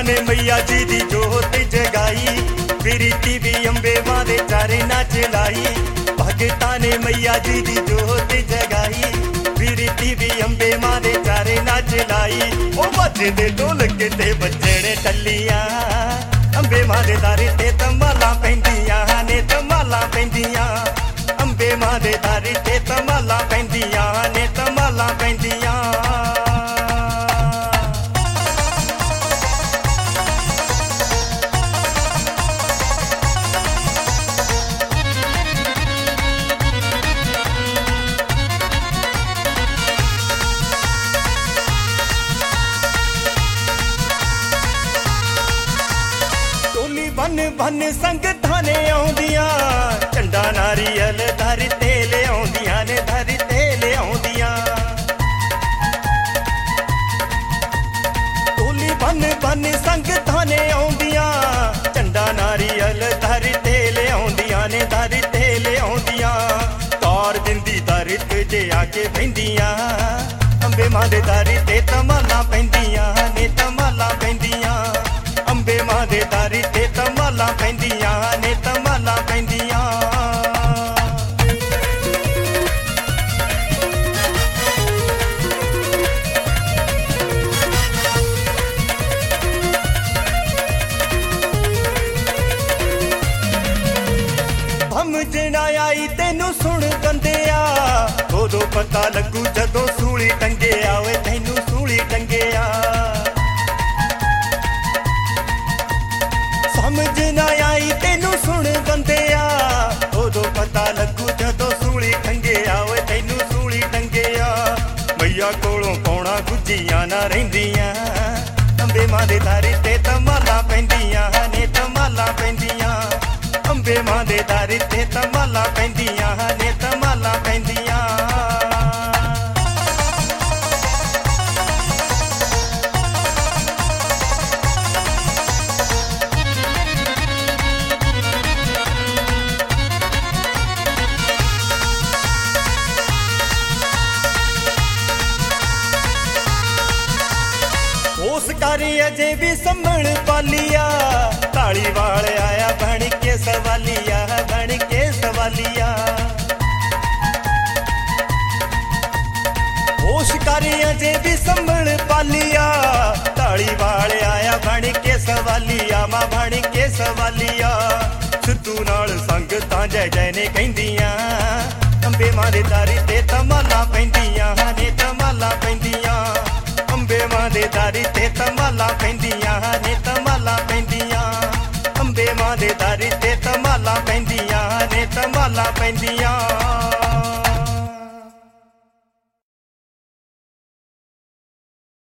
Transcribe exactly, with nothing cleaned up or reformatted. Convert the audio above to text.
ने मैया जी दी जोत जगाई, प्रीति भी अंबे मां दे चारे नाच लाई। भगता ने मैया जी दी जोत जगाई, प्रीति भी अंबे मां दे चारे नाच लाई। ओ बजदे ढोलक ते बजणे टल्लियां, अंबे मां दे दारे ते तमाला पैंदियां ने तमाला पैंदियां। अंबे मां दे दारे ते तमाला पैंदियां ने तमाला पैंदियां। बन बन संगतां ने आउंदियां, झंडा नारियल धर ते ले आउंदियां ने धर ते ले आउंदियां। टोली बन बन संगतां ने आउंदियां, झंडा नारियल धर ते ले आउंदियां ने धर ते ले आउंदियां। तार दिंदी दर ते आके बहिंदियां, अंबे मां दे दर ते तमाला पैंदियां ने तमाला पैंदियां। अंबे मां दे दर ते तमाला पैंदियां ने तमाला पैंदियां। समझना आई तेनू सुन बंदिया, उदों पता लगू जदों सूली टंगिया वे तैनू सूली टंगिया। समझना आई तेनू सुन बंदिया, उदों पता लगू जदों सूली टंगिया वे तैनू सूली टंगिया। मैया कोलों पौना गुज्जियां ना रहिंदियां, अंबे मां दे दर ते तमाला पैंदियां ने तमाला पैंदियां। अंबे मां दे दर ते तमाला पैंदियां ने तमाला पैंदियां। उस कारी अजे भी संभल पालिया, ताली वाल आया बन के सवालिया बन के सवालिया। उस कारी अजे भी संभल पालिया, ताली वाल आया बन के सवालिया मां बन के सवालिया। सिद्धू नाल संगतां जय जय ने कहंदियां, अंबे मां दे दर ते तमाला पैंदियां ने तमाला पैंदियां। अंबे मां दे दर ते तमाला पैंदियां ने तमाला पैंदियां। अंबे मां दे दर ते तमाला पैंदियां ने तमाला पैंदियां।